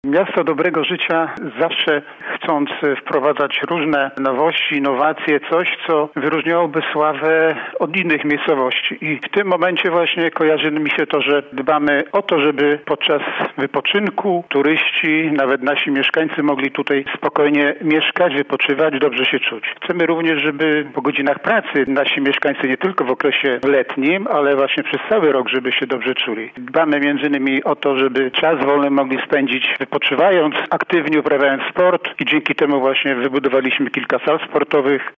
Miasto Dobrego Życia zawsze chcąc wprowadzać różne nowości, innowacje, coś co wyróżniałoby Sławę od innych miejscowości. I w tym momencie właśnie kojarzy mi się to, że dbamy o to, żeby podczas wypoczynku turyści, nawet nasi mieszkańcy mogli tutaj spokojnie mieszkać, wypoczywać, dobrze się czuć. Chcemy również, żeby po godzinach pracy nasi mieszkańcy nie tylko w okresie letnim, ale właśnie przez cały rok, żeby się dobrze czuli. Dbamy między innymi o to, żeby czas wolny mogli spędzić wypoczywając, aktywnie uprawiając sport i dzięki temu właśnie wybudowaliśmy kilka sal sportowych.